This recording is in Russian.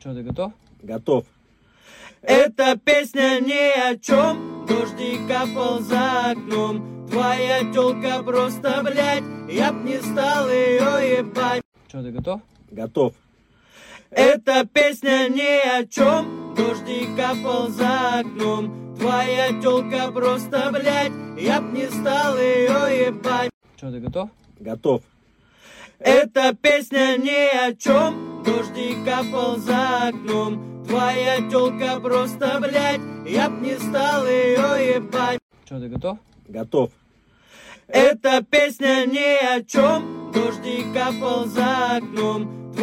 Что, ты готов? Готов. Эта песня ни о чем, дождик капал за окном. Твоя тёлка просто, блядь, я б не стал ее ебать. Что, ты готов? Готов. Эта песня ни о чем, дождик капал за окном. Твоя тёлка просто, блядь, я б не стал ее ебать. Что, ты готов? Готов. Эта песня ни о чем, дождик капал за окном. Твоя тёлка просто, блядь, я б не стал ее ебать. Что, ты готов? Готов. Эта песня ни о чем, дождик капал за окном.